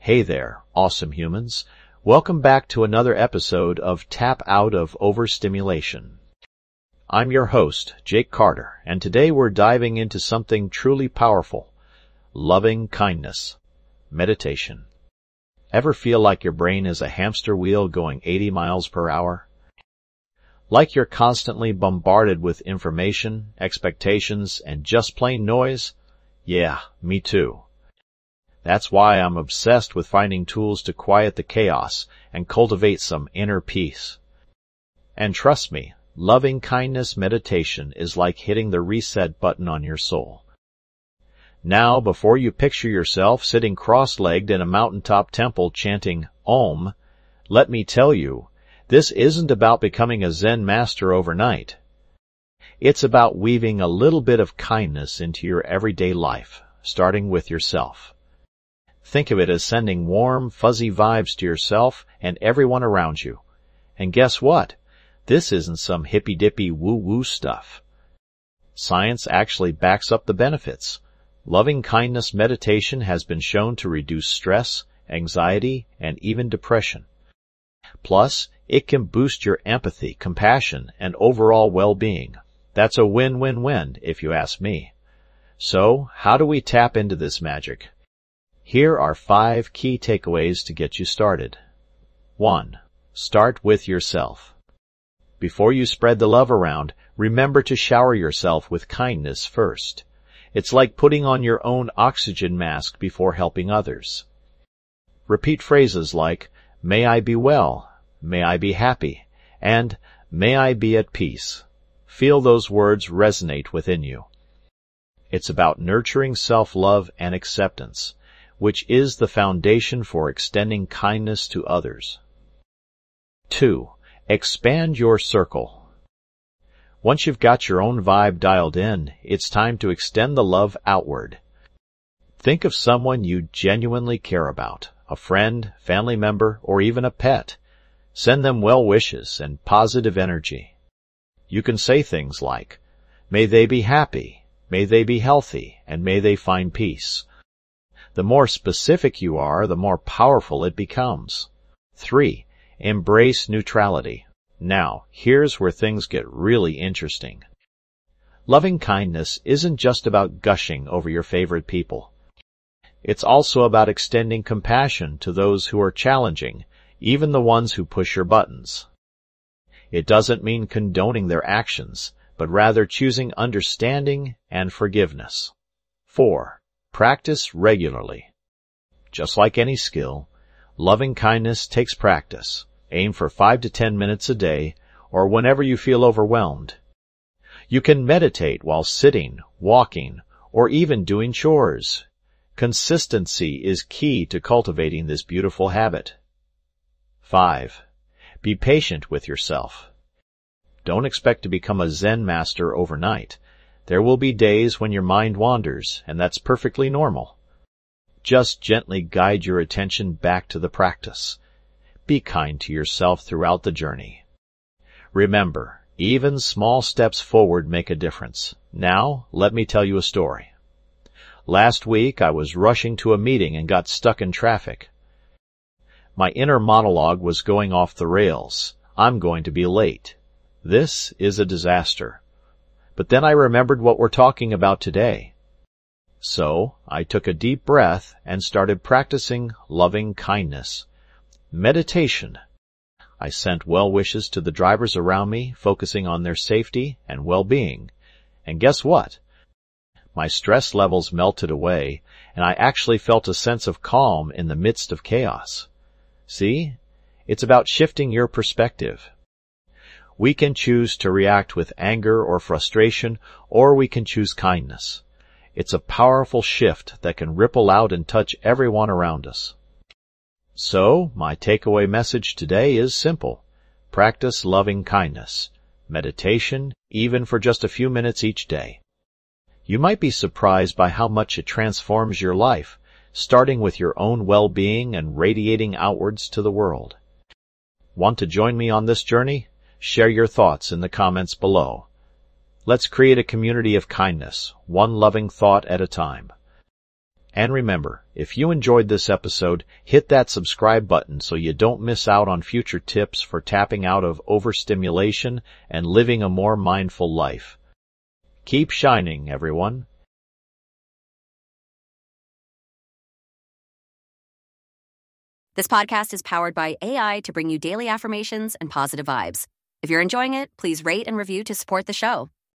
Hey there, awesome humans. Welcome back to another episode of Tap Out of Overstimulation. I'm your host, Jake Carter, and today we're diving into something truly powerful. Loving kindness. Meditation. Ever feel like your brain is a hamster wheel going 80 miles per hour? Like you're constantly bombarded with information, expectations, and just plain noise? Yeah, me too. That's why I'm obsessed with finding tools to quiet the chaos and cultivate some inner peace. And trust me, loving kindness meditation is like hitting the reset button on your soul. Now, before you picture yourself sitting cross-legged in a mountaintop temple chanting Om, let me tell you, this isn't about becoming a Zen master overnight. It's about weaving a little bit of kindness into your everyday life, starting with yourself. Think of it as sending warm, fuzzy vibes to yourself and everyone around you. And guess what? This isn't some hippy-dippy woo-woo stuff. Science actually backs up the benefits. Loving kindness meditation has been shown to reduce stress, anxiety, and even depression. Plus, it can boost your empathy, compassion, and overall well-being. That's a win-win-win, if you ask me. So, how do we tap into this magic? Here are 5 key takeaways to get you started. 1. Start with yourself. Before you spread the love around, remember to shower yourself with kindness first. It's like putting on your own oxygen mask before helping others. Repeat phrases like, "May I be well," "May I be happy," and "May I be at peace." Feel those words resonate within you. It's about nurturing self-love and acceptance, which is the foundation for extending kindness to others. 2. Expand your circle. Once you've got your own vibe dialed in, it's time to extend the love outward. Think of someone you genuinely care about, a friend, family member, or even a pet. Send them well wishes and positive energy. You can say things like, "May they be happy, may they be healthy, and may they find peace." The more specific you are, the more powerful it becomes. 3. Embrace neutrality. Now, here's where things get really interesting. Loving kindness isn't just about gushing over your favorite people. It's also about extending compassion to those who are challenging, even the ones who push your buttons. It doesn't mean condoning their actions, but rather choosing understanding and forgiveness. 4. Practice regularly. Just like any skill, loving kindness takes practice. Aim for 5 to 10 minutes a day, or whenever you feel overwhelmed. You can meditate while sitting, walking, or even doing chores. Consistency is key to cultivating this beautiful habit. 5. Be patient with yourself. Don't expect to become a Zen master overnight. There will be days when your mind wanders, and that's perfectly normal. Just gently guide your attention back to the practice. Be kind to yourself throughout the journey. Remember, even small steps forward make a difference. Now, let me tell you a story. Last week, I was rushing to a meeting and got stuck in traffic. My inner monologue was going off the rails. I'm going to be late. This is a disaster. But then I remembered what we're talking about today. So, I took a deep breath and started practicing loving kindness. Meditation. I sent well wishes to the drivers around me, focusing on their safety and well-being. And guess what? My stress levels melted away, and I actually felt a sense of calm in the midst of chaos. See? It's about shifting your perspective. We can choose to react with anger or frustration, or we can choose kindness. It's a powerful shift that can ripple out and touch everyone around us. So, my takeaway message today is simple. Practice loving kindness. Meditation, even for just a few minutes each day. You might be surprised by how much it transforms your life, starting with your own well-being and radiating outwards to the world. Want to join me on this journey? Share your thoughts in the comments below. Let's create a community of kindness, one loving thought at a time. And remember, if you enjoyed this episode, hit that subscribe button so you don't miss out on future tips for tapping out of overstimulation and living a more mindful life. Keep shining, everyone. This podcast is powered by AI to bring you daily affirmations and positive vibes. If you're enjoying it, please rate and review to support the show.